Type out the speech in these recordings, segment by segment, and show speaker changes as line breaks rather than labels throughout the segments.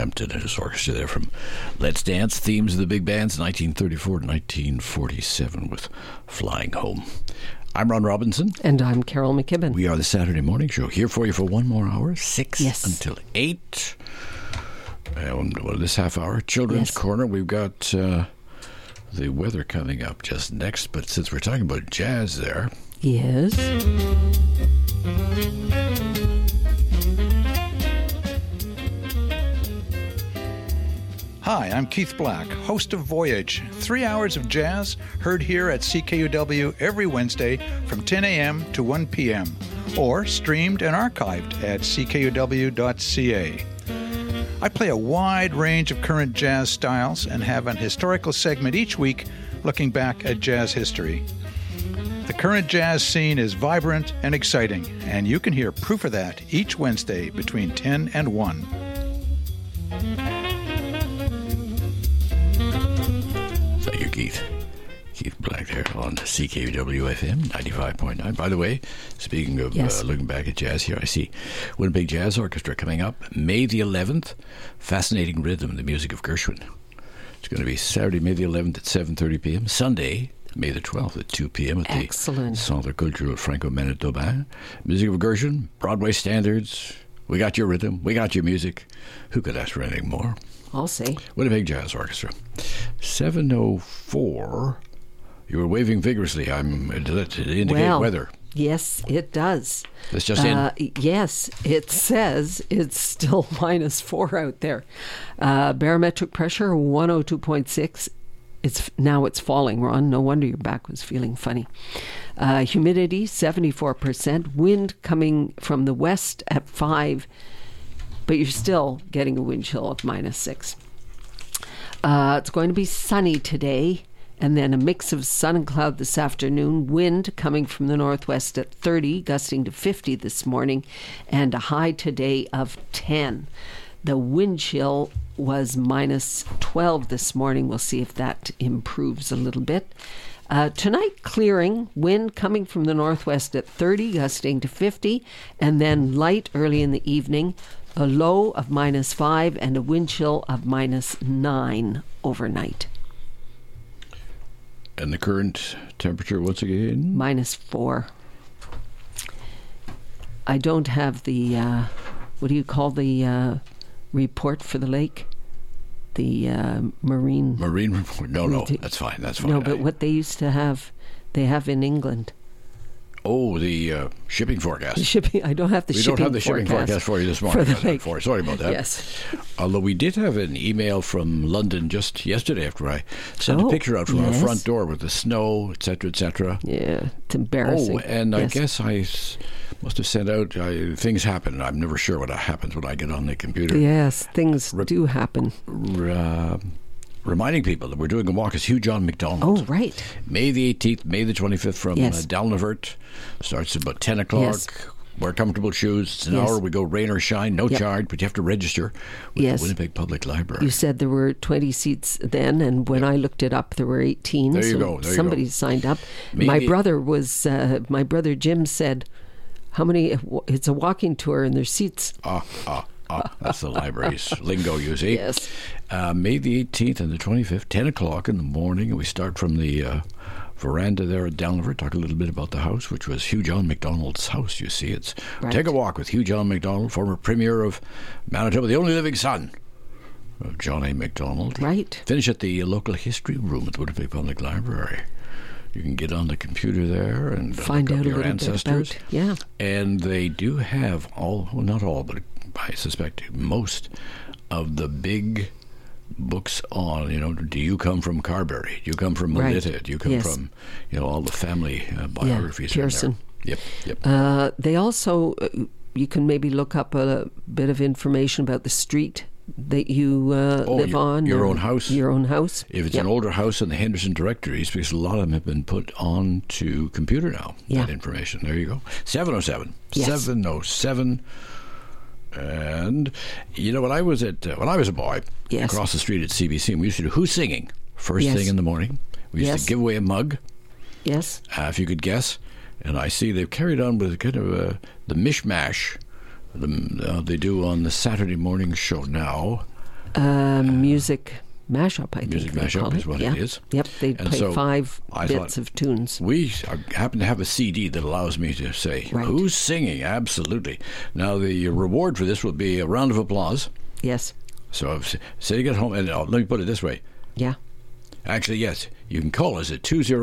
Hampton and his orchestra there from Let's Dance, Themes of the Big Bands, 1934 to 1947 with Flying Home. I'm Ron Robinson.
And I'm Carol McKibben.
We are the Saturday Morning Show, here for you for one more hour, 6
Yes.
until 8. And this half hour, Children's Corner, we've got the weather coming up just next. But since we're talking about jazz there...
Yes.
Hi, I'm Keith Black, host of Voyage, 3 hours of jazz heard here at CKUW every Wednesday from 10 a.m. to 1 p.m. or streamed and archived at ckuw.ca. I play a wide range of current jazz styles and have an historical segment each week looking back at jazz history. The current jazz scene is vibrant and exciting, and you can hear proof of that each Wednesday between 10 and 1.
Thank you, Keith. Keith Black there on CKUW-FM 95.9. By the way, speaking of looking back at jazz here, I see Winnipeg Jazz Orchestra coming up May the 11th. Fascinating Rhythm, the music of Gershwin. It's going to be Saturday, May the 11th at 7:30 p.m. Sunday, May the 12th at 2 p.m. at the Centre Culturel Franco-Manitobain. Music of Gershwin, Broadway standards. We got your rhythm. We got your music. Who could ask for anything more?
I'll say.
Winnipeg Jazz Orchestra. 7:04. You were waving vigorously. To indicate weather.
Yes, it does.
That's just in?
Yes, it says it's still -4 out there. Barometric pressure, 102.6. It's falling, Ron. No wonder your back was feeling funny. Humidity, 74%. Wind coming from the west at 5, but you're still getting a wind chill of -6. It's going to be sunny today, and then a mix of sun and cloud this afternoon. Wind coming from the northwest at 30, gusting to 50 this morning, and a high today of 10. The wind chill was -12 this morning. We'll see if that improves a little bit. Tonight, clearing, wind coming from the northwest at 30, gusting to 50, and then light early in the evening, a low of -5 and a wind chill of -9 overnight.
And the current temperature, once again?
-4. I don't have the, what do you call the report for the lake? The marine
report. No, that's fine.
No, but what they used to have, they have in England.
Oh, the shipping forecast.
I don't have the shipping forecast. We don't have the shipping forecast
for you this morning.
For the lake.
Sorry about that.
Yes.
Although we did have an email from London just yesterday after I sent a picture out from our front door with the snow, etc., etc.
Yeah, it's embarrassing.
Oh, and I guess I must have sent out, things happen. I'm never sure what happens when I get on the computer.
Yes, things do happen.
Reminding people that we're doing a walk as Hugh John McDonald.
Oh, right.
May the 18th, May the 25th from Dalnavert. Starts about 10 o'clock.
Yes.
Wear comfortable shoes. It's an hour. We go rain or shine. No charge, but you have to register with the Winnipeg Public Library.
You said there were 20 seats then, and when I looked it up, there were 18.
There you go.
Somebody signed up. My brother Jim said, how many? It's a walking tour and there's seats.
That's the library's lingo, you see.
Yes.
May the 18th and the 25th, 10 o'clock in the morning, and we start from the veranda there at Dalnavert, talk a little bit about the house, which was Hugh John McDonald's house, you see. It's Take a Walk with Hugh John McDonald, former Premier of Manitoba, the only living son of John A. McDonald.
Right.
Finish at the local history room at the Winnipeg Public Library. You can get on the computer there and
find out
your ancestors. And they do have not all, but I suspect most of the big books on, do you come from Carberry? Do you come from Melita? Do you come from, all the family biographies?
Pearson.
Yep.
They also, you can maybe look up a bit of information about the street that you live on.
Your own house.
Your own house.
If it's an older house in the Henderson directories, because a lot of them have been put on to computer now, that information. There you go. 707.
Yes.
707. And when I was a boy, across the street at CBC, we used to do Who's Singing first thing in the morning. We used to give away a mug.
Yes.
If you could guess. And I see they've carried on with kind of the mishmash they do on the Saturday morning show now.
Music mashup, I think.
Music mashup is what it is.
Yep, they play 5 bits of tunes.
We happen to have a CD that allows me to say, who's singing? Absolutely. Now, the reward for this will be a round of applause.
Yes.
So, say you get home, and let me put it this way.
Yeah.
Actually, yes, you can call us at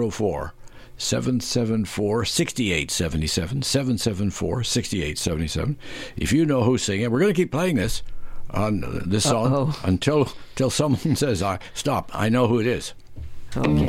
204-774-6877, 774-6877. If you know who's singing, we're going to keep playing this on this song until someone says, stop, I know who it is.
Okay.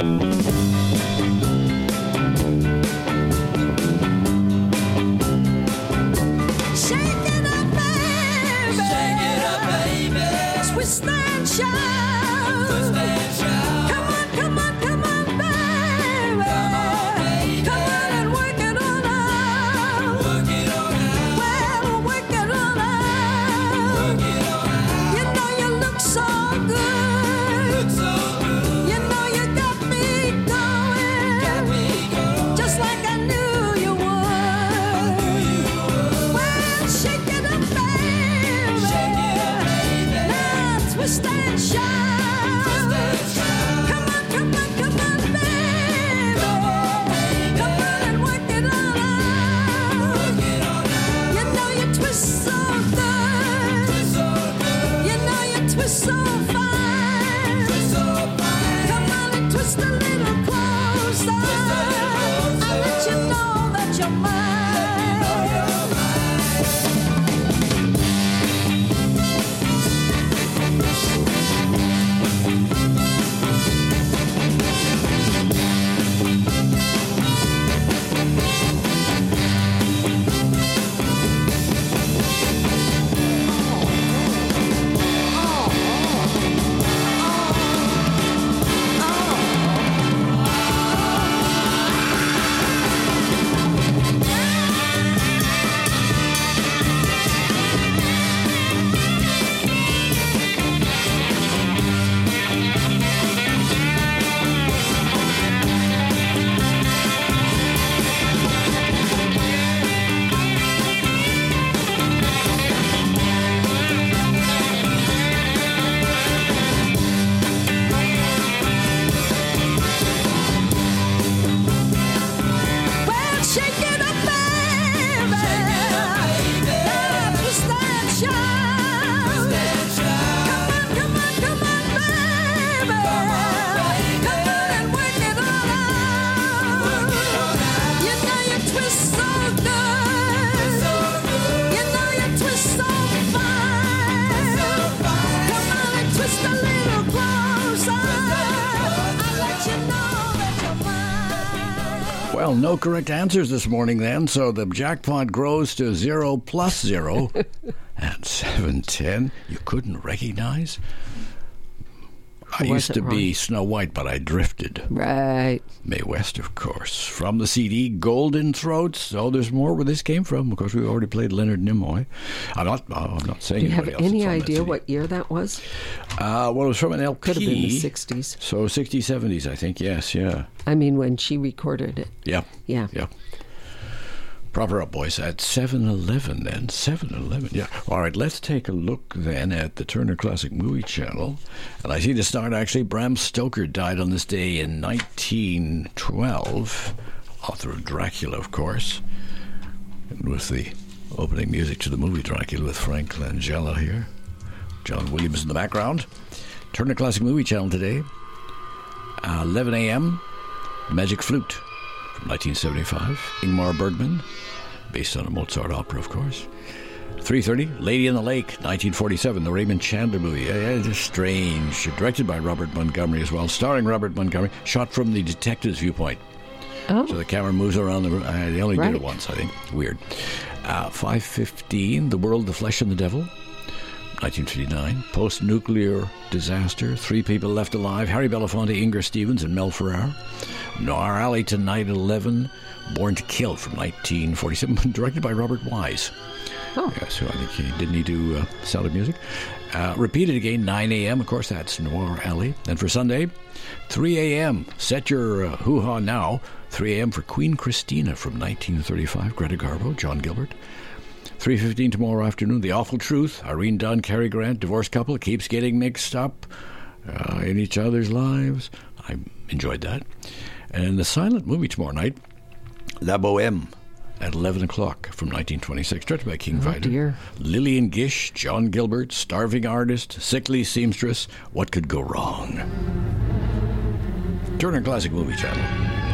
Twist and shout. Twist and shout. Come on, come on, come on, baby. Come on, baby. Come on and work it on out. Work it on out. Well, work it on out. Work it on out. You know you look so good. Look so good. You know you got me going. Got me going. Just like I knew you would. I knew you would. Well, shake it up, baby. Shake it up, baby. Twist and shout. Twist and shout. Come on, come on, come on, baby. Come on, baby. Come on and work it on out. Work it on out. You know you twist so good. Twist so good. You know you twist so fine. Twist so fine. Come on and twist a little closer. Twist a little closer. I'll let you know that you're mine.
Well, no correct answers this morning then, so the jackpot grows to 0 plus 0 at 710. You couldn't recognize? I used to be Snow White, but I drifted.
Right.
Mae West, of course. From the CD Golden Throats. Oh, there's more where this came from. Of course, we already played Leonard Nimoy. I'm not saying.
Do you have any idea what year that was?
Well, it was from an LP.
Could have been the 60s.
So 60s, 70s, I think. Yes, yeah.
I mean, when she recorded it.
Yeah.
Yeah.
Yeah. Proper up, boys, at 7-Eleven then. 7-Eleven, yeah. All right, let's take a look then at the Turner Classic Movie Channel. And I see to start, actually, Bram Stoker died on this day in 1912. Author of Dracula, of course. And with the opening music to the movie Dracula with Frank Langella here. John Williams in the background. Turner Classic Movie Channel today. 11 a.m., Magic Flute. From 1975, Ingmar Bergman, based on a Mozart opera, of course. 3:30, Lady in the Lake, 1947, the Raymond Chandler movie. It's strange. Directed by Robert Montgomery as well, starring Robert Montgomery, shot from the detective's viewpoint.
Oh.
So the camera moves around the room. They only did it once, I think. Weird. 5:15, The World, the Flesh and the Devil, 1959. Post-nuclear disaster, 3 people left alive, Harry Belafonte, Inger Stevens, and Mel Ferrer. Noir Alley Tonight at 11, Born to Kill from 1947, directed by Robert Wise.
Oh.
Yeah, so I think didn't he do Sound of Music? Repeated again, 9 a.m., of course, that's Noir Alley. Then for Sunday, 3 a.m., set your hoo-ha now, 3 a.m. for Queen Christina from 1935, Greta Garbo, John Gilbert. 3:15 tomorrow afternoon, The Awful Truth. Irene Dunn, Cary Grant, divorced couple, keeps getting mixed up in each other's lives. I enjoyed that. And the silent movie tomorrow night, La Bohème, at 11 o'clock from 1926, directed by King Vidor.
Dear.
Lillian Gish, John Gilbert, Starving Artist, Sickly Seamstress. What could go wrong? Turner Classic Movie Channel.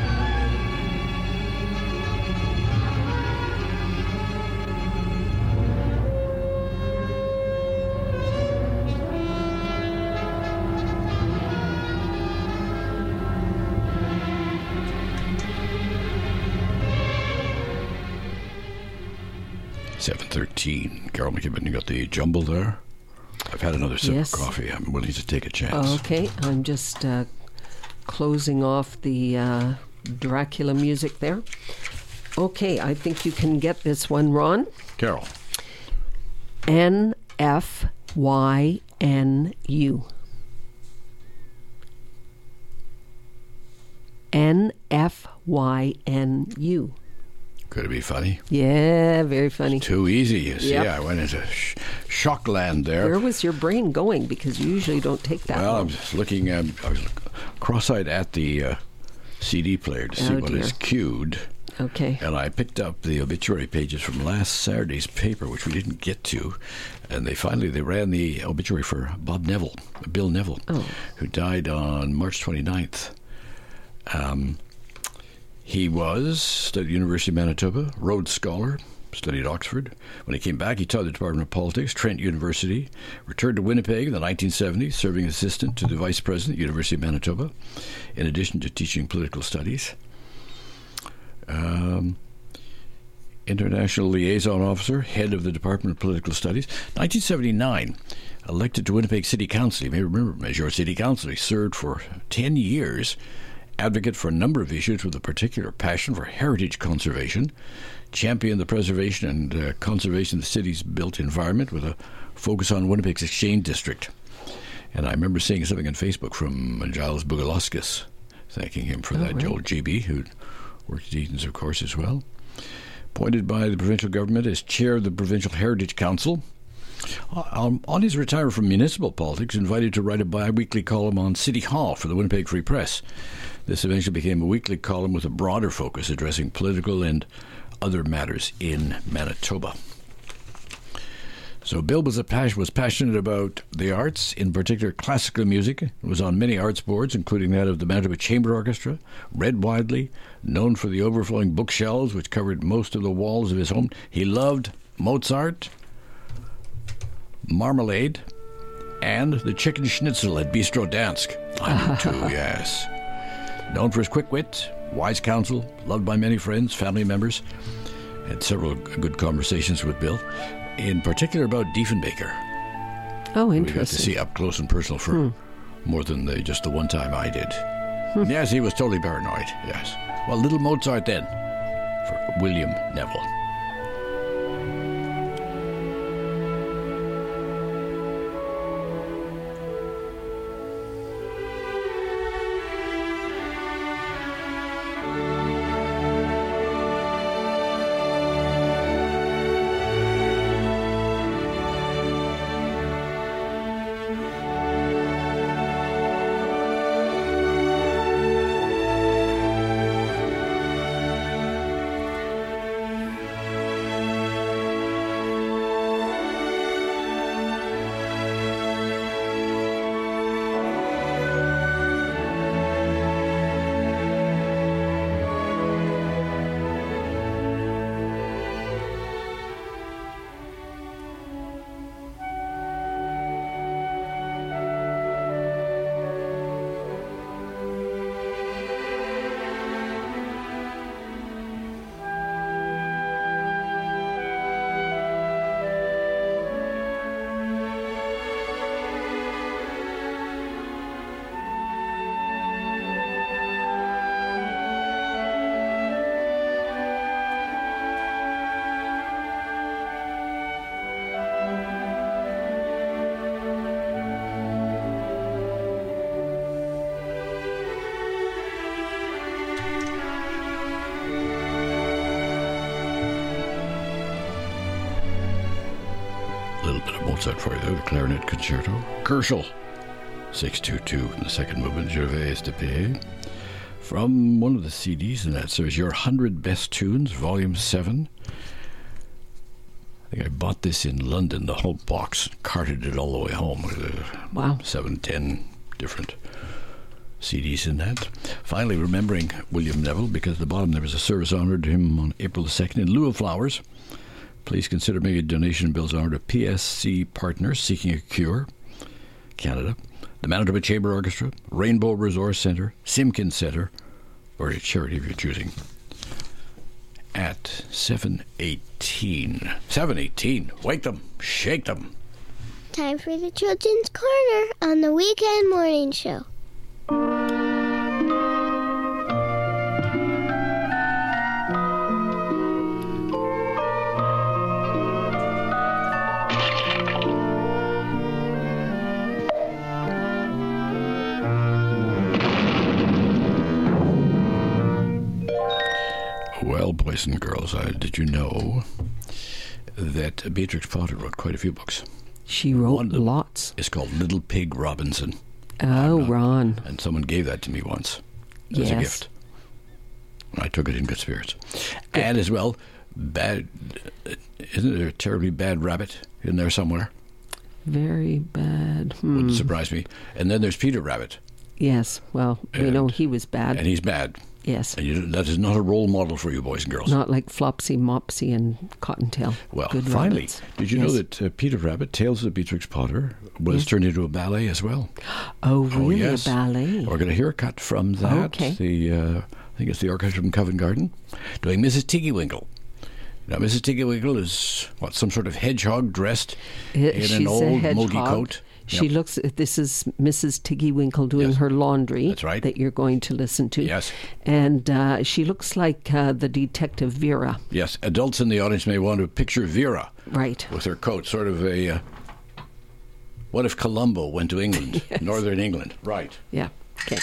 $7:13. Carol McKibben, you got the jumble there? I've had another sip
Yes.
of coffee. I'm willing to take a chance.
Okay, I'm just closing off the Dracula music there. Okay, I think you can get this one, Ron.
Carol.
NFYNU. NFYNU.
Could it be funny?
Yeah, very funny.
Too easy, you see.
Yep.
I went into shock land there.
Where was your brain going? Because you usually don't take that
Well, I
long.
was looking at, I was cross-eyed at the CD player to see
Oh,
what
dear.
is queued.
Okay.
And I picked up the obituary pages from last Saturday's paper, which we didn't get to. And they ran the obituary for Bill Neville, who died on March 29th. He was at the University of Manitoba, Rhodes Scholar, studied Oxford. When he came back, he taught the Department of Politics, Trent University, returned to Winnipeg in the 1970s, serving as assistant to the Vice President, University of Manitoba, in addition to teaching political studies. International Liaison Officer, head of the Department of Political Studies. 1979, elected to Winnipeg City Council. You may remember him as your City Council. He served for 10 years, advocate for a number of issues with a particular passion for heritage conservation, championed the preservation and conservation of the city's built environment with a focus on Winnipeg's Exchange District. And I remember seeing something on Facebook from Giles Bugalauskas, thanking him for that.
Right.
Joel GB, who worked at Eaton's, of course, as well. Appointed by the provincial government as chair of the Provincial Heritage Council. On his retirement from municipal politics, invited to write a bi-weekly column on City Hall for the Winnipeg Free Press. This eventually became a weekly column with a broader focus addressing political and other matters in Manitoba. So Bill was passionate about the arts, in particular classical music. He was on many arts boards, including that of the Manitoba Chamber Orchestra, read widely, known for the overflowing bookshelves which covered most of the walls of his home. He loved Mozart, marmalade, and the chicken schnitzel at Bistro Dansk. I do too, yes. Known for his quick wit, wise counsel, loved by many friends, family members. Had several good conversations with Bill, in particular about Diefenbaker.
Oh,
We got to
interesting.
see up close and personal for more than just the one time I did. Yes, he was totally paranoid, yes. Well, little Mozart then, for William Neville. little bit of Mozart for you there, the Clarinet Concerto. Gershel, 622, in the second movement, Gervais de Pays. From one of the CDs in that series, Your 100 Best Tunes, Volume 7. I think I bought this in London, the whole box, carted it all the way home with
Wow.
7, 10 different CDs in that. Finally, remembering William Neville, because at the bottom there was a service honoured him on April the 2nd in lieu of flowers. Please consider making a donation bills honoured to PSC Partners Seeking a Cure, Canada, the Manitoba Chamber Orchestra, Rainbow Resource Centre, Simkin Centre, or a charity of your choosing. At 7:18. 7:18. Wake them. Shake them.
Time for the Children's Corner on the Weekend Morning Show.
Well, boys and girls, did you know that Beatrix Potter wrote quite a few books?
She wrote
One of them
lots.
It's called Little Pig Robinson.
Oh, Ron.
And someone gave that to me once as a
Yes.
gift. I took it in good spirits. And as well, isn't there a terribly bad rabbit in there somewhere?
Very bad.
Wouldn't surprise me. And then there's Peter Rabbit,
Yes. Well, we know he was bad.
and he's bad.
Yes.
And that is not a role model for you, boys and girls.
Not like Flopsy, Mopsy, and Cottontail.
Well,
Good
finally,
rabbits.
did you know that Peter Rabbit, Tales of Beatrix Potter, was turned into a ballet as well?
Oh, really?
yes.
A ballet?
We're going to hear a cut from that.
Okay.
I think it's the orchestra from Covent Garden doing Mrs. Tiggywinkle. Now, Mrs. Tiggywinkle is, some sort of hedgehog dressed in
She's
an
a
old
hedgehog.
mogi coat.
She
Yep.
looks. This is Mrs. Tiggywinkle doing
Yes.
her laundry.
That's right.
That you're going to listen to.
Yes.
And she looks like the detective Vera.
Yes, adults in the audience may want to picture Vera
Right.
with her coat, sort of a... what if Columbo went to England, northern England? Right.
Yeah. Okay.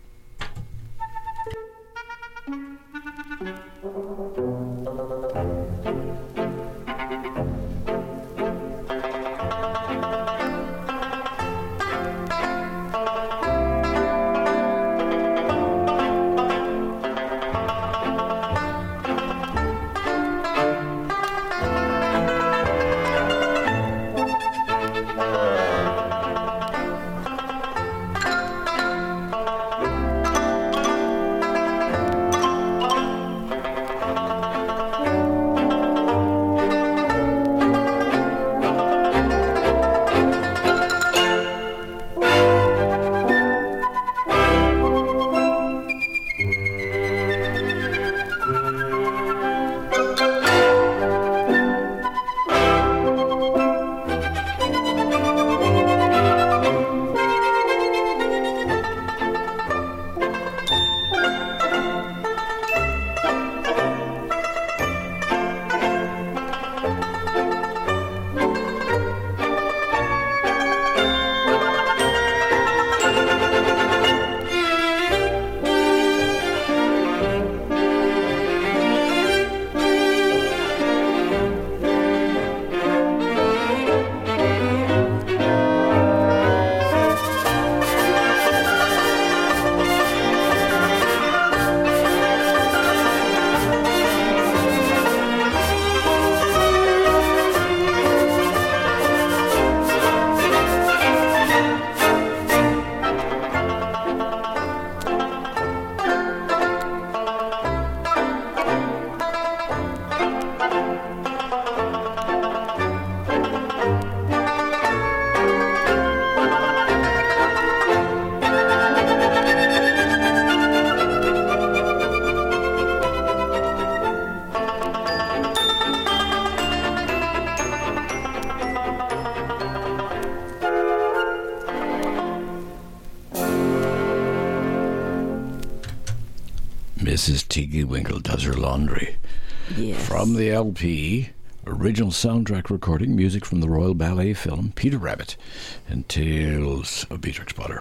Mrs. Tiggywinkle does her laundry.
Yes.
From the LP, original soundtrack recording, music from the Royal Ballet film Peter Rabbit and Tales of Beatrix Potter.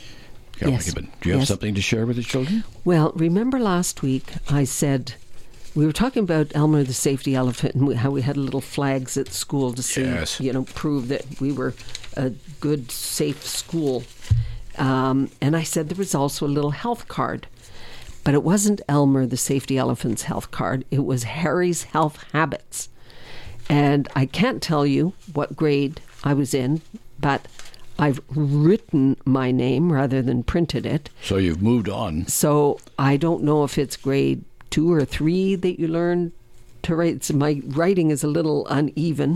Carol
Yes.
McKibben, do you have
Yes.
something to share with the children?
Well, remember last week I said We were talking about Elmer the safety elephant and how we had little flags at school to see,
Yes.
prove that we were a good, safe school. And I said there was also a little health card. But it wasn't Elmer the safety elephant's health card. It was Harry's Health Habits. And I can't tell you what grade I was in, but I've written my name rather than printed it.
So you've moved on.
So I don't know if it's grade 2 or 3 that you learn to write. So my writing is a little uneven.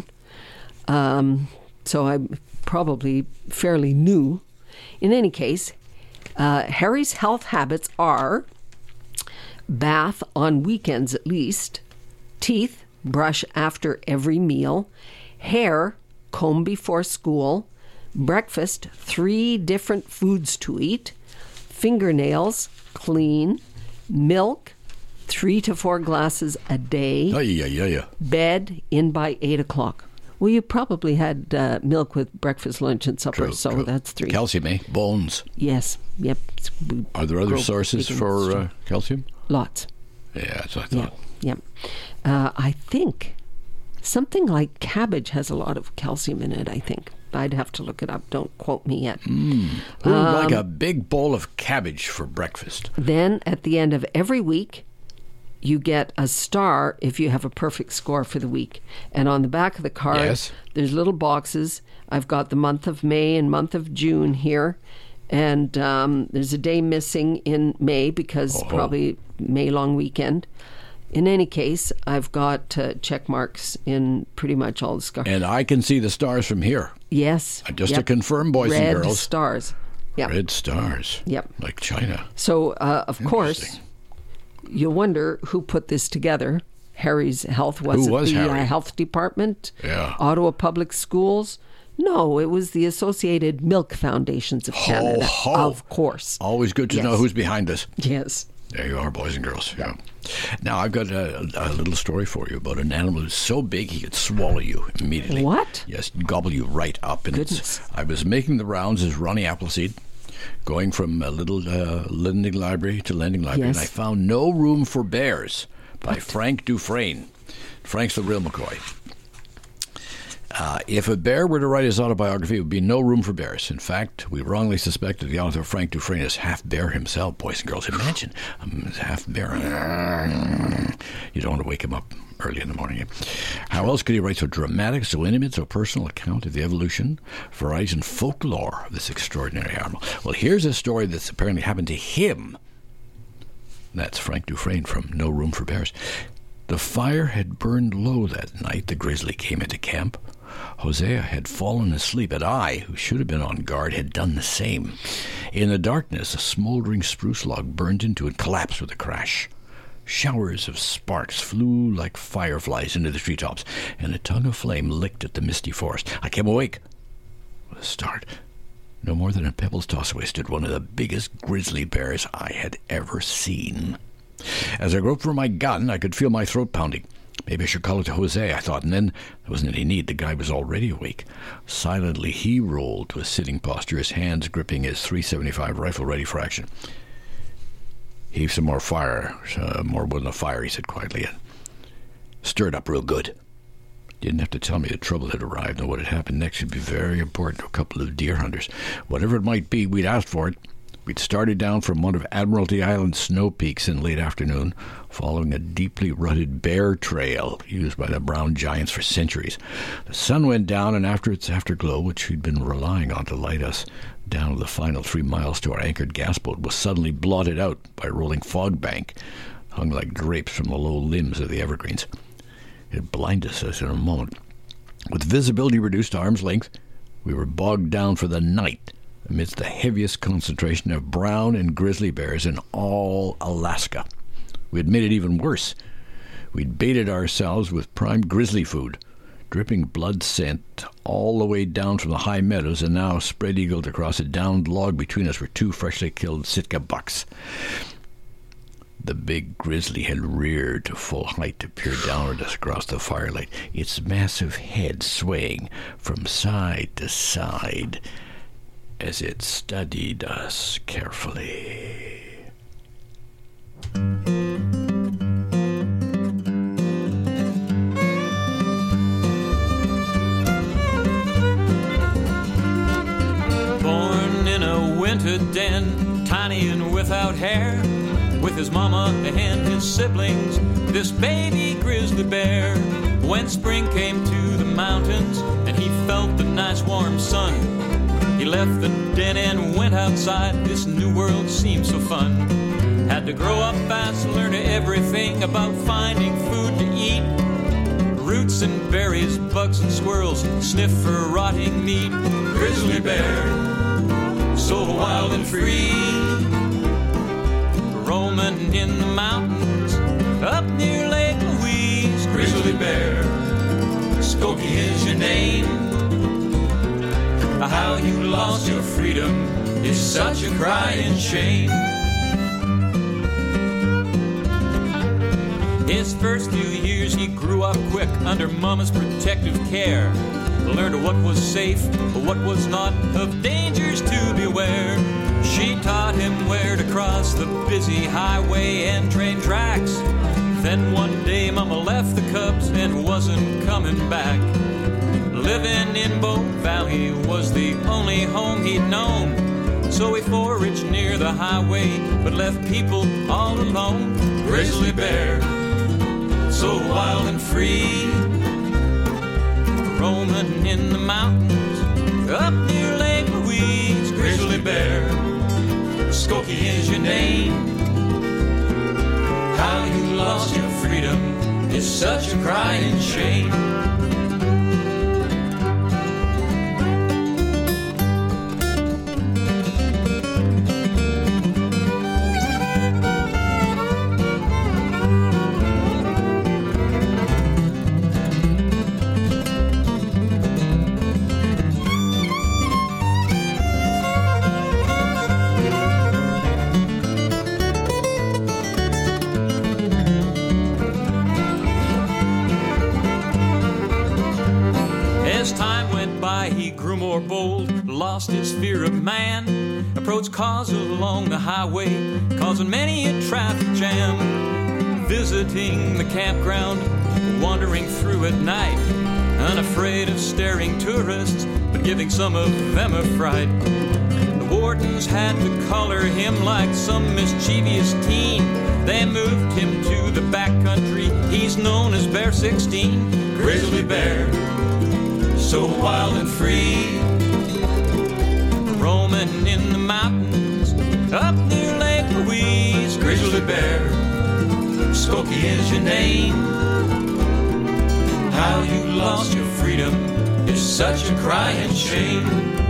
So I'm probably fairly new. In any case, Harry's health habits are bath on weekends at least, teeth, brush after every meal, hair, comb before school, breakfast, 3 different foods to eat, fingernails, clean, milk, 3 to 4 glasses a day,
Yeah.
bed in by 8 o'clock. Well, you probably had milk with breakfast, lunch, and supper, so that's 3.
Calcium, eh? Bones.
Yes, yep.
Are there other
Grow
sources
big
for
and
calcium?
Lots.
Yeah, that's what I
Yeah,
thought.
yeah. I think something like cabbage has a lot of calcium in it, I think. I'd have to look it up. Don't quote me yet.
Who would like a big bowl of cabbage for breakfast?
Then at the end of every week, you get a star if you have a perfect score for the week. And on the back of the card,
Yes.
there's little boxes. I've got the month of May and month of June here. And there's a day missing in May because probably May long weekend. In any case, I've got check marks in pretty much all the scars.
And I can see the stars from here.
Yes.
Just to confirm, boys
Red
and girls.
stars. Yep.
Red stars.
Yep.
Like China.
So, of course,
Interesting.
you'll wonder who put this together. Harry's Health. Was
Who was
it the
Harry?
Health Department?
Yeah.
Ottawa Public Schools? No, it was the Associated Milk Foundations of Canada.
ho.
Of course.
Always good to
Yes.
know who's behind this.
Yes.
There you are, boys and girls. Yeah. Now, I've got a little story for you about an animal who's so big he could swallow you immediately.
What?
Yes, gobble you right up. And
Goodness.
I was making the rounds as Ronnie Appleseed, going from a little lending library to lending library,
Yes.
and I found No Room for Bears by Frank Dufresne. Frank's the real McCoy. If a bear were to write his autobiography, it would be No Room for Bears. In fact, we wrongly suspected the author Frank Dufresne is half bear himself. Boys and girls, imagine half bear. You don't want to wake him up early in the morning. How else could he write so dramatic, so intimate, so personal account of the evolution, variety, and folklore of this extraordinary animal? Well, here's a story that's apparently happened to him. That's Frank Dufresne from No Room for Bears. The fire had burned low that night the grizzly came into camp. Hosea had fallen asleep, and I, who should have been on guard, had done the same. In the darkness, a smoldering spruce log burned into and collapsed with a crash. Showers of sparks flew like fireflies into the treetops, and a tongue of flame licked at the misty forest. I came awake with a start. No more than a pebble's toss away stood one of the biggest grizzly bears I had ever seen. As I groped for my gun, I could feel my throat pounding. Maybe I should call it to Jose, I thought, and then there wasn't any need. The guy was already awake. Silently, he rolled to a sitting posture, his hands gripping his .375 rifle ready for action. Heave some more fire, more wood on the fire, he said quietly, and stirred up real good. Didn't have to tell me the trouble had arrived, and what had happened next would be very important to a couple of deer hunters. Whatever it might be, we'd asked for it. We'd started down from one of Admiralty Island's snow peaks in late afternoon, following a deeply rutted bear trail used by the brown giants for centuries. The sun went down, and after its afterglow, which we'd been relying on to light us down to the final 3 miles to our anchored gas boat, was suddenly blotted out by a rolling fog bank, hung like drapes from the low limbs of the evergreens. It blinded us in a moment. With visibility reduced to arm's length, we were bogged down for the night amidst the heaviest concentration of brown and grizzly bears in all Alaska. We had made it even worse. We'd baited ourselves with prime grizzly food, dripping blood scent all the way down from the high meadows, and now spread-eagled across a downed log between us were 2 freshly killed Sitka bucks. The big grizzly had reared to full height to peer downward at us across the firelight, its massive head swaying from side to side as it studied us carefully.
rented den, tiny and without hair, with his mama and his siblings, this baby grizzly bear. When spring came to the mountains and he felt the nice warm sun, he left the den and went outside. This new world seemed so fun. Had to grow up fast, learn everything about finding food to eat. Roots and berries, bugs and squirrels, sniff for rotting meat. Grizzly bear, so wild and free, roaming in the mountains up near Lake Louise. Grizzly bear, Skokie is your name. How you lost your freedom is such a crying shame. His first few years he grew up quick under mama's protective care. Learned what was safe, what was not, of dangers to beware. She taught him where to cross the busy highway and train tracks. Then one day mama left the cubs and wasn't coming back. Living in Bow Valley was the only home he'd known. So he foraged near the highway but left people all alone. Grizzly bear, so wild and free, roaming in the mountains up near Lake Louise. Grizzly bear, Skokie is your name. How you lost your freedom is such a crying shame. More bold, lost his fear of man, approached cars along the highway, causing many a traffic jam. Visiting the campground, wandering through at night, unafraid of staring tourists, but giving some of them a fright. The wardens had to collar him like some mischievous teen. They moved him to the backcountry, he's known as Bear 16. Grizzly bear, so wild and free, roaming in the mountains up near Lake Louise. Grizzly bear, Skokie is your name. How you lost your freedom is such a crying shame.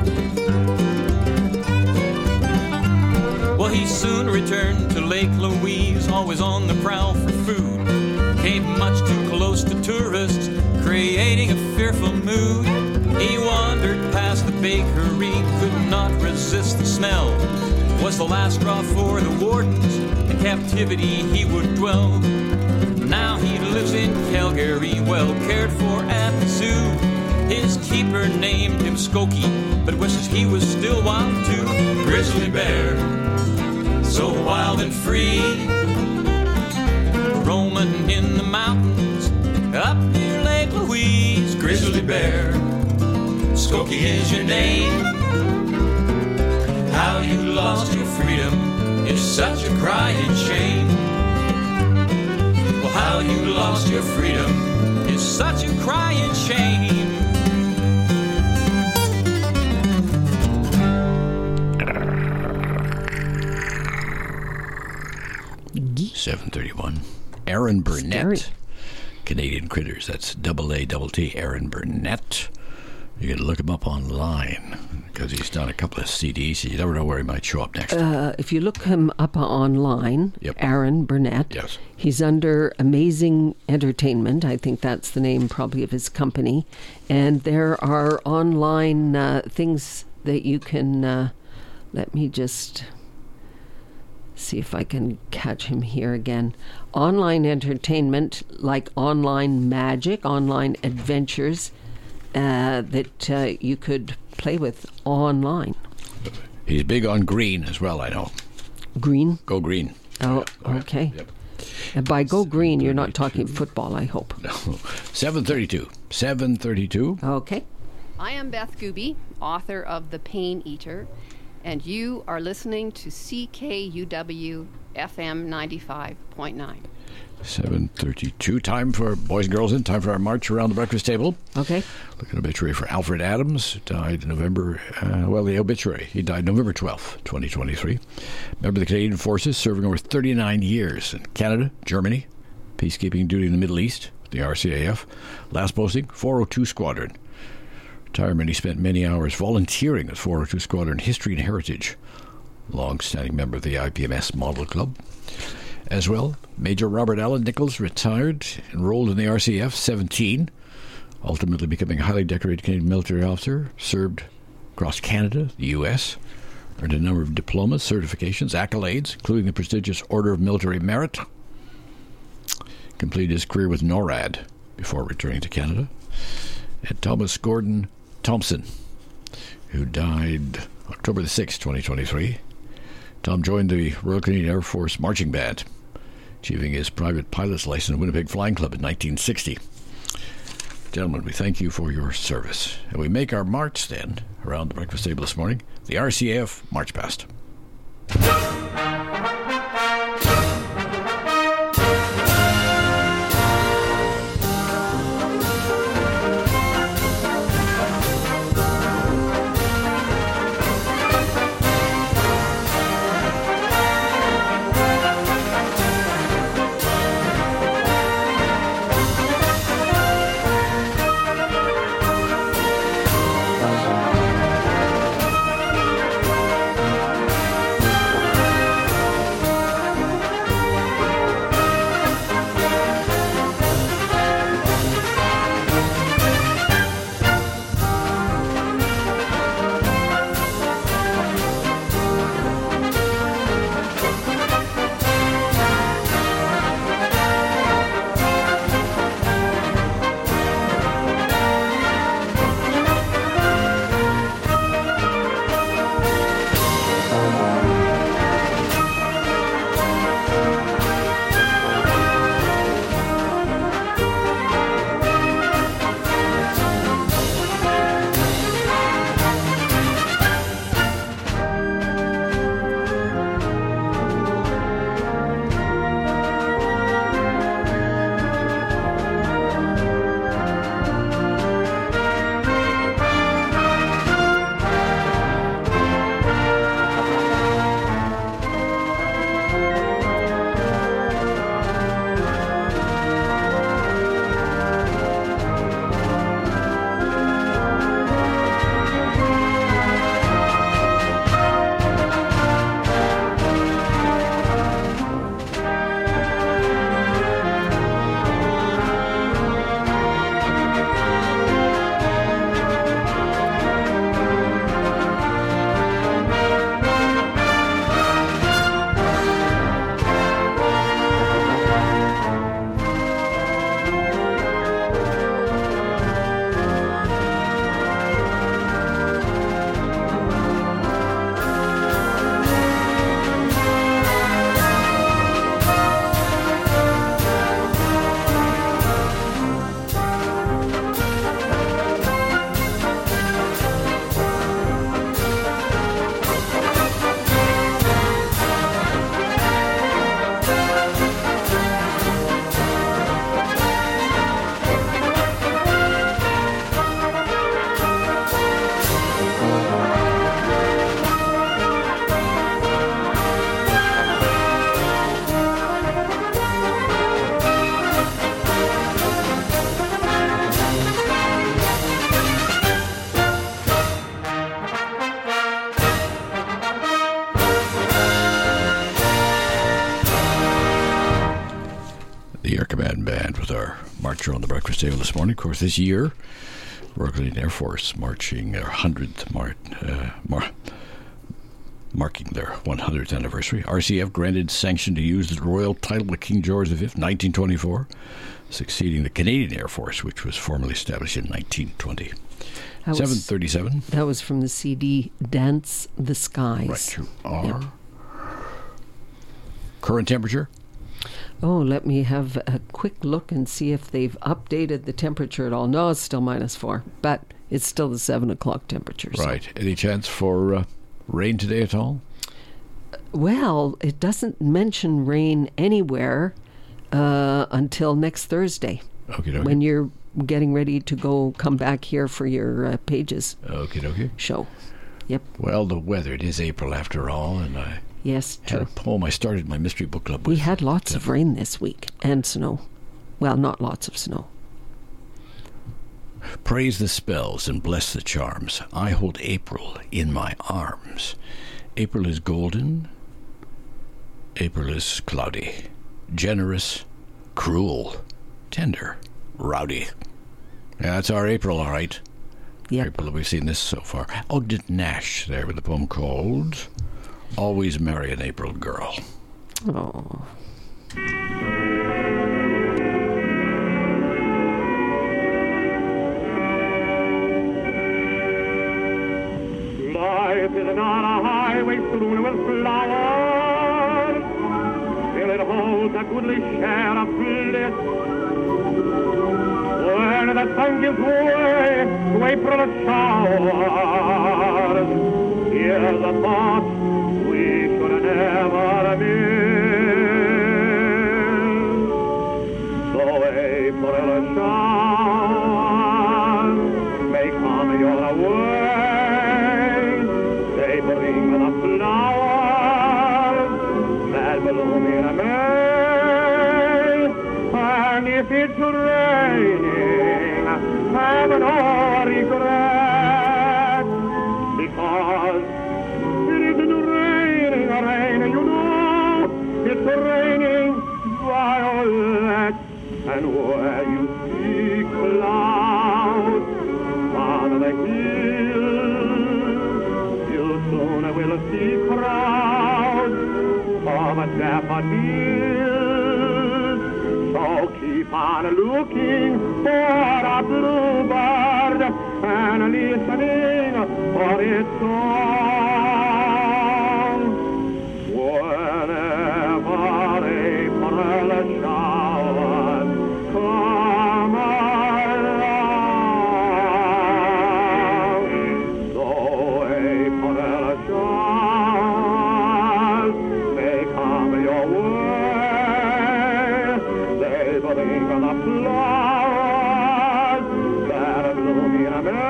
Well, he soon returned to Lake Louise, always on the prowl for food. Came much too close to tourists, creating a fearful mood. He wandered past the bakery, could not resist the smell. Was the last straw for the wardens, in captivity he would dwell. Now he lives in Calgary, well cared for at the zoo. His keeper named him Skokie, but wishes he was still wild too. Grizzly bear, so wild and free, roaming in the mountains up near Lake Louise. Grizzly bear, Skokie is your name. How you lost your freedom is such a crying shame. Well, how you lost your freedom is such a crying shame.
7:31. Aaron Burnett.
Scary.
Canadian Critters. That's AAT. Aaron Burnett. You can look him up online because he's done a couple of CDs. You never know where he might show up next.
If you look him up online,
Yep.
Aaron Burnett,
Yes.
he's under Amazing Entertainment. I think that's the name probably of his company. And there are online things that you can, let me just see if I can catch him here again. Online entertainment, like online magic, online adventures, that you could play with online.
He's big on green as well, I know.
Green?
Go green.
Oh,
Go ahead.
okay.
Yep.
And by go green, you're not talking football, I hope.
No. 7:32. 7:32.
Okay.
I am Beth Gooby, author of The Pain Eater, And you are listening to CKUW FM 95.9.
7:32. Time for Boys and Girls In. Time for our march around the breakfast table.
Okay.
Look at obituary for Alfred Adams, who died in November. The obituary. He died November 12th, 2023. Member of the Canadian Forces, serving over 39 years in Canada, Germany, peacekeeping duty in the Middle East, the RCAF. Last posting, 402 Squadron. Retirement, he spent many hours volunteering at 402 Squadron History and Heritage. Long-standing member of the IPMS Model Club. As well, Major Robert Allen Nichols retired, enrolled in the RCF, 17, ultimately becoming a highly decorated Canadian military officer, served across Canada, the U.S., earned a number of diplomas, certifications, accolades, including the prestigious Order of Military Merit. Completed his career with NORAD before returning to Canada. And Thomas Gordon Thompson, who died October the 6th, 2023. Tom joined the Royal Canadian Air Force Marching Band, achieving his private pilot's license at Winnipeg Flying Club in 1960. Gentlemen, we thank you for your service. And we make our march then around the breakfast table this morning, the RCAF March Past. On the breakfast table this morning. Of course, this year, Royal Canadian Air Force marching their 100th marking their 100th anniversary. RCF granted sanction to use the royal title of King George V, 1924, succeeding the Canadian Air Force, which was formally established in 1920. 7:37.
That was from the CD Dance the Skies.
Right, you are. Yep. Current temperature?
Oh, let me have a quick look and see if they've updated the temperature at all. No, it's still -4, but it's still the 7 o'clock temperature. So.
Right. Any chance for Rain today at all?
Well, it doesn't mention rain anywhere until next Thursday.
Okay.
When you're getting ready to come back here for your Pages
Okay.
show. Yep.
Well, the weather, it is April after all, and I
Yes,
had a
true.
poem I started my mystery book club with.
We had lots of rain this week and snow. Well, not lots of snow.
Praise the spells and bless the charms. I hold April in my arms. April is golden. April is cloudy. Generous, cruel, tender, rowdy. Yeah, that's our April, all right.
Yep.
April, we've seen this so far. Ogden Nash there with a poem called Always Marry an April Girl.
Oh.
Life is not a highway strewn with flowers, till it holds a goodly share of bliss. When the sun gives way to April showers, here's a thought we should never miss. So April showers may come your way. They bring the flowers that bloom in May. And if it's raining, have no regret, because it isn't raining, you know. It's raining violets, and where you see clouds on the hills, you soon will see crowds of daffodils. So keep on looking for a bluebird and listening for its song. Whenever April showers come along, so April showers may come your way. They bring the flowers that bloom in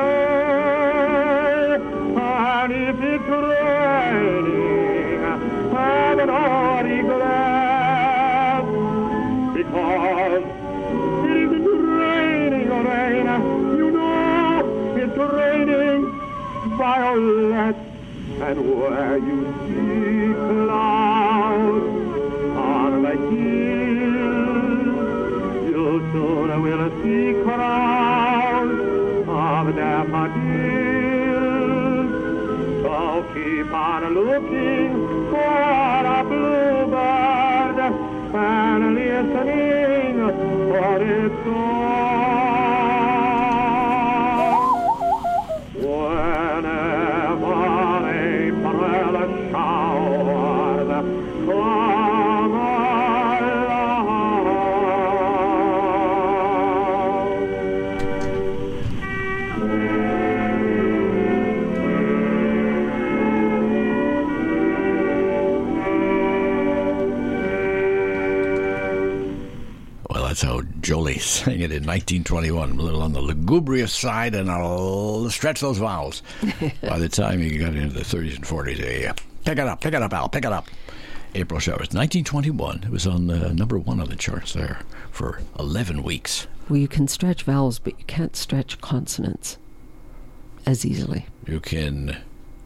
May. And if it's raining, have no regret, because it isn't raining, rain. You know it's raining violets, and where you see clouds on the hills, you soon will see crowds of daffodils. So keep on looking for a bluebird and listening for its song. Whenever April showers come along.
Well, that's how Jolie sang it in 1921. A little on the lugubrious side, and I'll stretch those vowels. By the time you got into the 30s and 40s, pick it up, Al, pick it up. April showers. 1921. It was on number one on the charts there for 11 weeks.
Well, you can stretch vowels, but you can't stretch consonants as easily.
You can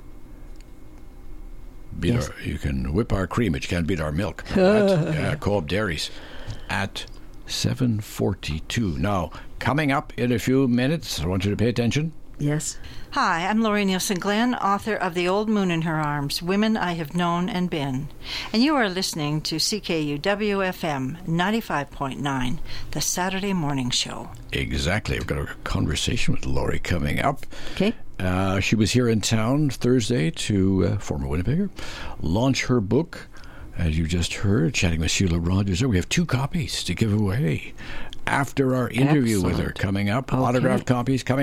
beat
Yes.
you can whip our cream, but you can't beat our milk. Co-op dairies at 7:42. Now, coming up in a few minutes, I want you to pay attention.
Yes.
Hi, I'm Laurie Nielsen Glenn, author of The Old Moon in Her Arms, Women I Have Known and Been. And you are listening to CKUW-FM 95.9, the Saturday Morning Show.
Exactly. We've got a conversation with Laurie coming up.
Okay.
She was here in town Thursday to, former Winnipegger, launch her book. As you just heard, chatting with Sheila Rogers. We have 2 copies to give away after our interview with her
Excellent.
coming up.
Okay.
Autographed copies coming up.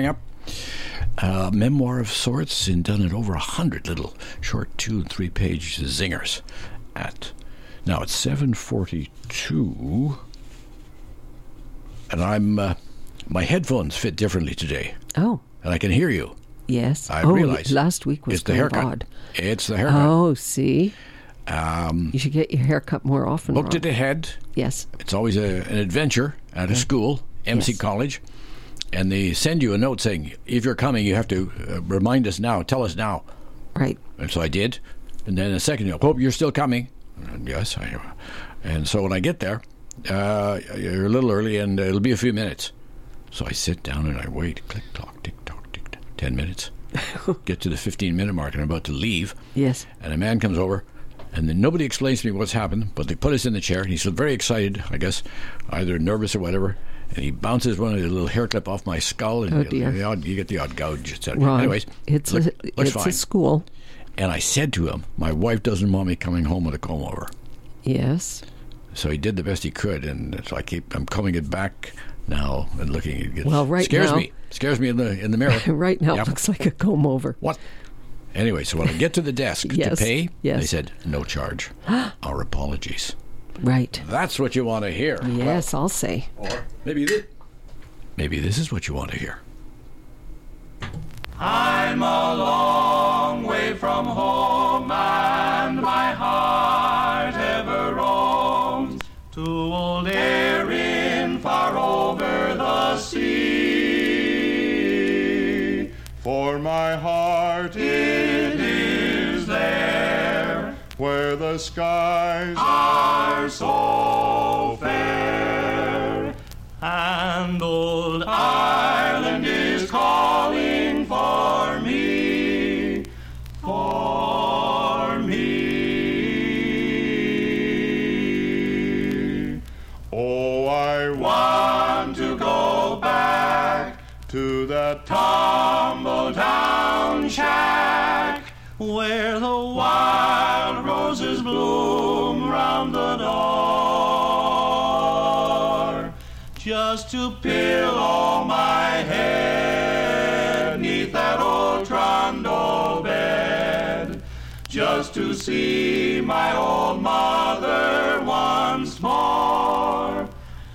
Memoir of sorts, and done in over 100 little short 2- and 3-page zingers. Now it's 7:42, and I'm my headphones fit differently today.
Oh.
And I can hear you.
Yes.
I realize
last week was
it's the
kind of
haircut.
odd.
It's the haircut.
Oh, see? You should get your hair cut more often.
Looked
Rob.
at ahead.
Yes.
It's always an adventure at a school, MC College, and they send you a note saying, if you're coming, you have to remind us now, tell us now.
Right.
And so I did. And then a second, hope you're still coming. And yes, I am. And so when I get there, you're a little early, and it'll be a few minutes. So I sit down and I wait. Click, clock, tick, tock, tick, tock. 10 minutes. Get to the 15-minute mark, and I'm about to leave.
Yes.
And a man comes over, and then nobody explains to me what's happened, but they put us in the chair, and he's very excited, I guess, either nervous or whatever, and he bounces one of the little hair clip off my skull, and
Oh, dear.
you get the odd gouge, etc.
Ron,
Anyways,
it's
looks fine.
a school.
And I said to him, my wife doesn't want me coming home with a comb over.
Yes.
So he did the best he could, and so I'm combing it back now and looking. It
scares
me in the mirror.
Right now,
Yep.
it looks like a comb over.
What? Anyway, so when I get to the desk to
Yes,
pay,
yes.
they said, no charge. Our apologies.
Right.
That's what you want to hear.
Yes, I'll say.
Or maybe this is what you want to hear.
I'm a long way from home, and my heart ever roams to old Erin far over the sea. For my heart it is there, where the skies are so fair, and old Ireland is calling for me, for me. Oh, I want to go back to that tumble-down shack where the wild roses bloom round the door, just to pillow my head neath that old trundle bed, just to see my old mother once more,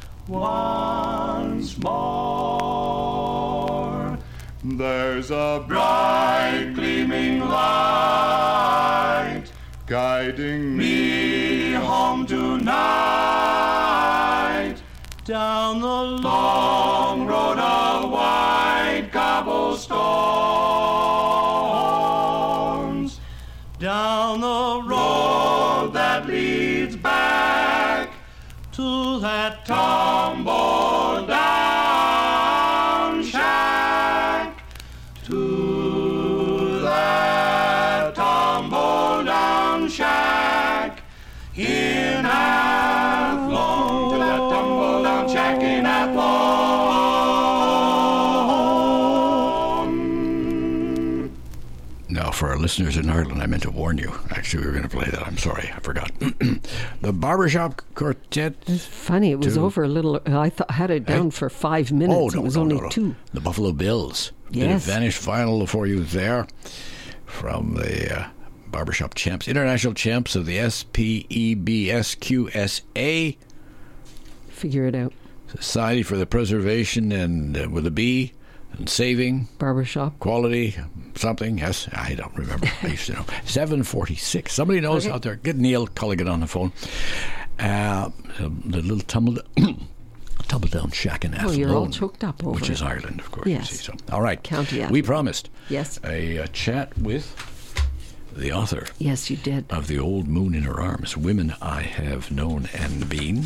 once more. There's a bright gleaming light guiding me home tonight, down the long road of white cobblestones, down the road that leads back to that tumble-down shack, to that tumble-down shack in Athlone, to that tumble-down shack in Athlone.
Now, for our listeners in Ireland, I meant to warn you. Actually, we were going to play that. I'm sorry, I forgot. The Barbershop Quartet.
It's funny. It was over a little. I had it down for 5 minutes.
Oh, no,
it was
no,
only
no.
2.
The Buffalo Bills.
Yes.
Did a Vanish final for you there from the Barbershop Champs, International Champs of the SPEBSQSA.
Figure it out.
Society for the Preservation and with a B and Saving.
Barbershop.
Quality something. Yes, I don't remember. I used to know. 7:46. Somebody knows out there. Get Neil Culligan on the phone. The little tumble-down shack in Athlone.
Oh, you're all choked up over
which is
it.
Ireland, of course.
Yes.
You see, so. All right.
County Athlone.
We promised
Yes.
a chat with the author
Yes, you did.
of The Old Moon in Her Arms, Women I Have Known and Been.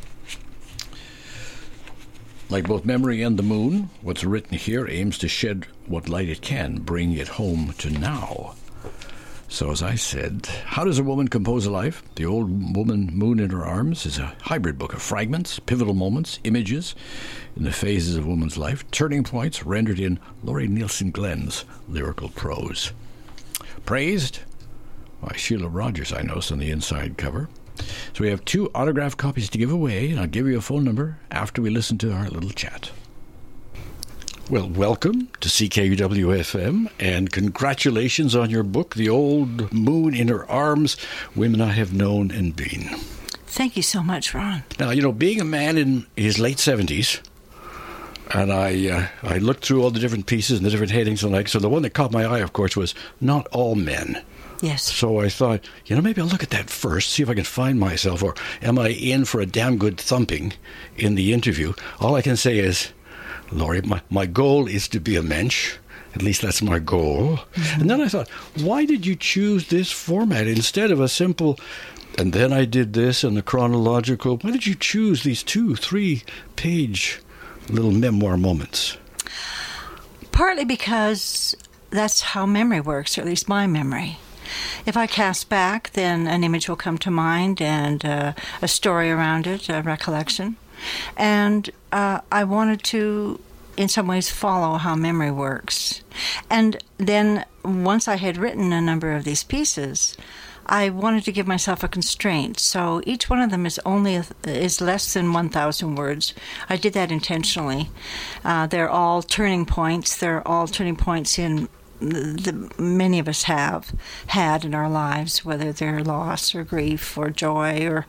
Like both Memory and the Moon, what's written here aims to shed what light it can, bring it home to now. So as I said, how does a woman compose a life? The Old Woman, Moon in Her Arms is a hybrid book of fragments, pivotal moments, images in the phases of woman's life, turning points rendered in Laurie Nielsen Glenn's lyrical prose. Praised by Sheila Rogers, I noticed on the inside cover. So we have 2 autographed copies to give away, and I'll give you a phone number after we listen to our little chat. Well, welcome to CKUW-FM, and congratulations on your book, The Old Moon in Her Arms, Women I Have Known and Been.
Thank you so much, Ron.
Now, being a man in his late 70s, and I looked through all the different pieces and the different headings, and so the one that caught my eye, of course, was Not All Men.
Yes.
So I thought, maybe I'll look at that first, see if I can find myself, or am I in for a damn good thumping in the interview? All I can say is, Laurie, my goal is to be a mensch. At least that's my goal. Mm-hmm. And then I thought, why did you choose this format instead of a simple, and then I did this and the chronological? Why did you choose these 2-3 page little memoir moments?
Partly because that's how memory works, or at least my memory. If I cast back, then an image will come to mind and a story around it, a recollection. And I wanted to, in some ways, follow how memory works. And then once I had written a number of these pieces, I wanted to give myself a constraint. So each one of them is less than 1,000 words. I did that intentionally. They're all turning points. They're all turning points in many of us have had in our lives, whether they're loss or grief or joy or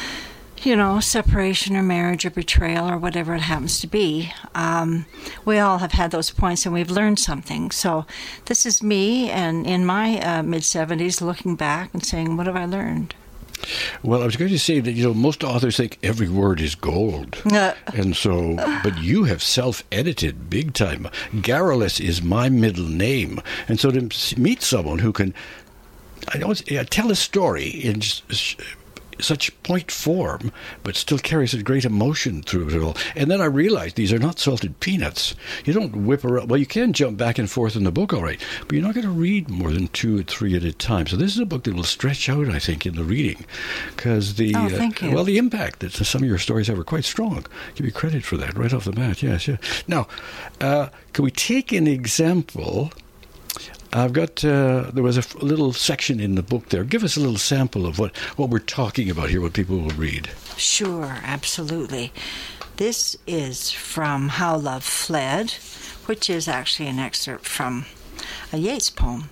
separation or marriage or betrayal or whatever it happens to be. We all have had those points, and we've learned something. So this is me, and in my mid-70s, looking back and saying, what have I learned?
Well, I was going to say that, most authors think every word is gold. And so, but you have self-edited big time. Garrulous is my middle name. And so to meet someone who can tell a story in such point form, but still carries a great emotion through it all. And then I realized these are not salted peanuts. You don't whip around. Well, you can jump back and forth in the book, all right, but you're not going to read more than 2 or 3 at a time. So this is a book that will stretch out, I think, in the reading, because the the impact that some of your stories have are quite strong. Give you credit for that right off the bat. Yes, yeah. Now, can we take an example? I've got, there was a little section in the book there. Give us a little sample of what we're talking about here, what people will read.
Sure, absolutely. This is from How Love Fled, which is actually an excerpt from a Yeats poem.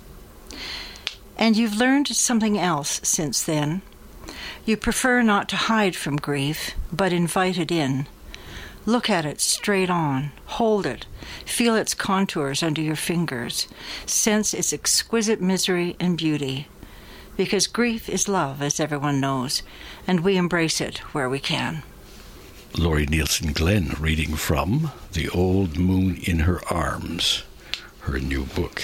And you've learned something else since then. You prefer not to hide from grief, but invite it in. Look at it straight on. Hold it. Feel its contours under your fingers. Sense its exquisite misery and beauty. Because grief is love, as everyone knows, and we embrace it where we can.
Laurie Nielsen Glenn reading from The Old Moon in Her Arms, her new book.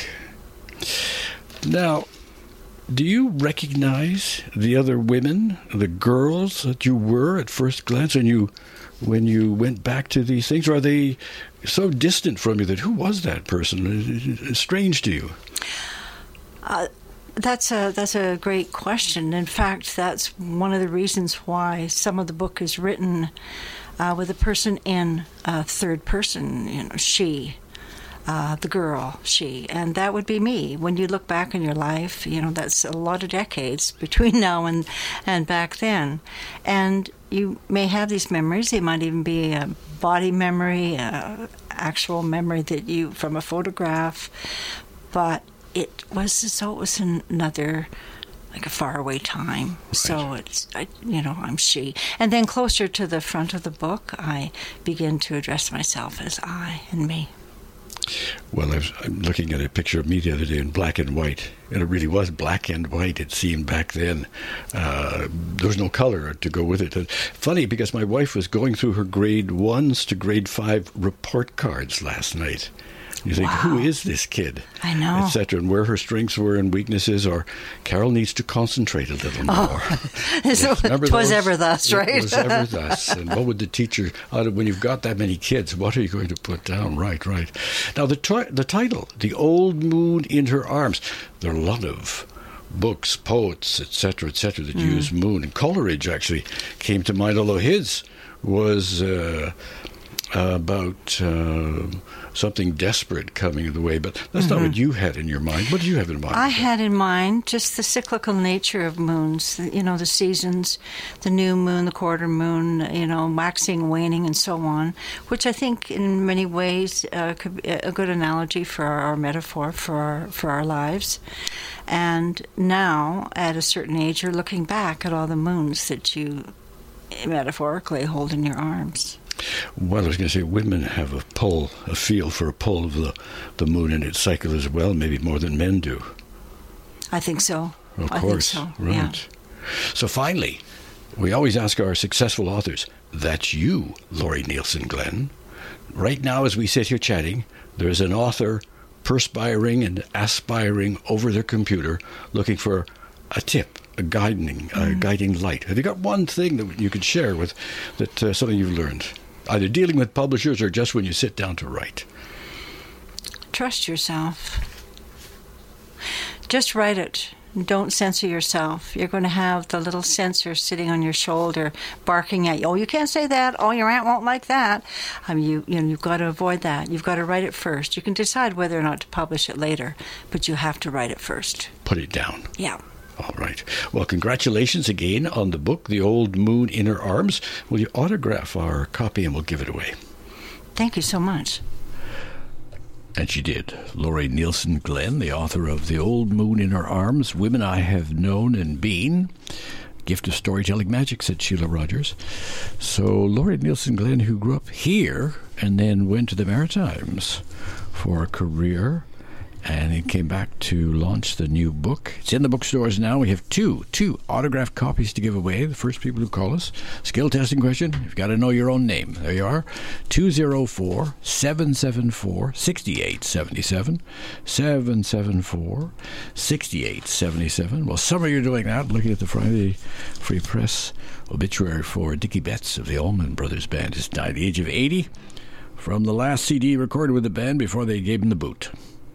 Now, do you recognize the other women, the girls that you were at first glance, when you went back to these things? Or are they so distant from you that who was that person? It's strange to you.
That's a great question. In fact, that's one of the reasons why some of the book is written with a person in third person. She, the girl, she, and that would be me. When you look back in your life, that's a lot of decades between now and back then, and you may have these memories. They might even be a body memory, actual memory that you from a photograph, but it was another, like a faraway time. Right. So I'm she. And then closer to the front of the book, I begin to address myself as I and me.
Well, I'm looking at a picture of me the other day in black and white, and it really was black and white, it seemed back then. There was no color to go with it. Funny, because my wife was going through her grade 1s to grade 5 report cards last night. You think, Who is this kid?
I know.
Etc. And where her strengths were and weaknesses, or Carol needs to concentrate a little more.
Yes, it was ever thus, right?
It was ever thus. And what would the teacher, when you've got that many kids, what are you going to put down? Right. Now, the title, The Old Moon in Her Arms, there are a lot of books, poets, etc., that use moon. And Coleridge actually came to mind, although his was... about something desperate coming the way, but that's not what you had in your mind. What did you have in mind?
I had in mind just the cyclical nature of moons, the seasons, the new moon, the quarter moon, waxing, waning, and so on, which I think in many ways could be a good analogy for our metaphor for our lives. And now, at a certain age, you're looking back at all the moons that you metaphorically hold in your arms.
Well, I was going to say women have a feel for a pull of the moon and its cycle as well, maybe more than men do.
I think so.
Of course.
I think so.
Right.
Yeah.
So finally, we always ask our successful authors, that's you, Laurie Nielsen Glenn. Right now, as we sit here chatting, there's an author perspiring and aspiring over their computer looking for a tip, a guiding light. Have you got one thing that you could share with that something you've learned, either dealing with publishers or just when you sit down to write?
Trust yourself. Just write it. Don't censor yourself. You're going to have the little censor sitting on your shoulder, barking at you. Oh, you can't say that. Oh, your aunt won't like that. You've got to avoid that. You've got to write it first. You can decide whether or not to publish it later, but you have to write it first.
Put it down.
Yeah.
All right. Well, congratulations again on the book, The Old Moon in Her Arms. Will you autograph our copy and we'll give it away?
Thank you so much.
And she did. Laurie Nielsen Glenn, the author of The Old Moon in Her Arms, Women I Have Known and Been. Gift of Storytelling Magic, said Sheila Rogers. So Laurie Nielsen Glenn, who grew up here and then went to the Maritimes for a career, and he came back to launch the new book. It's in the bookstores now. We have two autographed copies to give away. The first people who call us. Skill testing question. You've got to know your own name. There you are. 204-774-6877. 774-6877. Well, some of you are doing that. Looking at the Friday Free Press obituary for Dickie Betts of the Allman Brothers Band. He's died at the age of 80 from the last CD recorded with the band before they gave him the boot.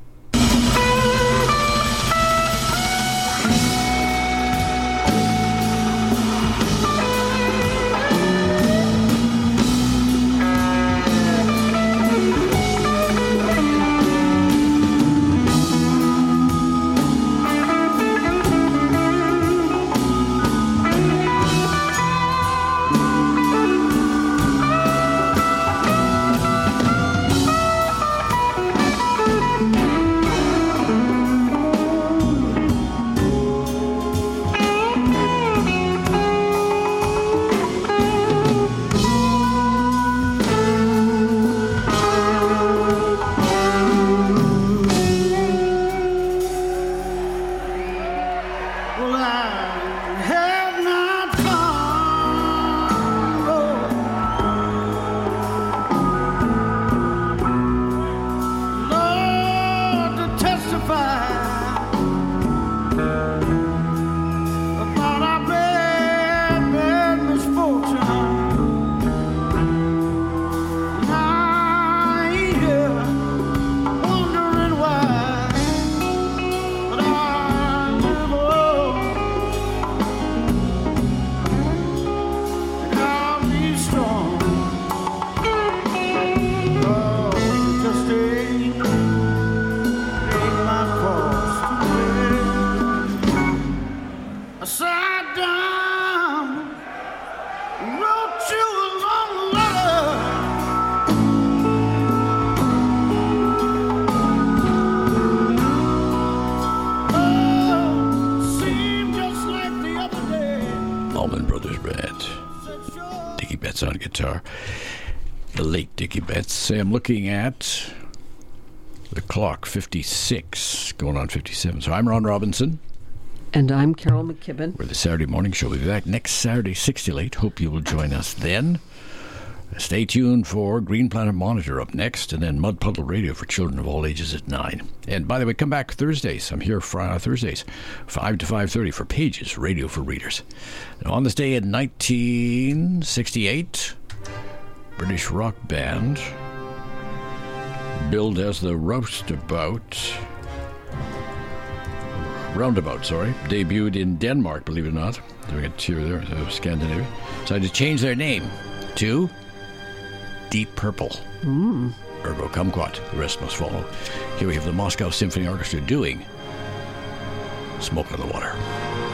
On guitar, the late Dickie Betts. Say, I'm looking at the clock, 56, going on 57. So I'm Ron Robinson.
And I'm Carol McKibben.
We're the Saturday Morning Show. We'll be back next Saturday, 6 to 8. Hope you will join us then. Stay tuned for Green Planet Monitor up next, and then Mud Puddle Radio for children of all ages at 9. And by the way, come back Thursdays. I'm here Thursdays, 5 to 5:30 for Pages, Radio for Readers. Now, on this day in 1968, British rock band billed as the Roundabout, debuted in Denmark, believe it or not. Doing a tour there, Scandinavia. Decided to change their name to Deep Purple. Ergo Kumquat. The rest must follow. Here we have the Moscow Symphony Orchestra doing Smoke on the Water.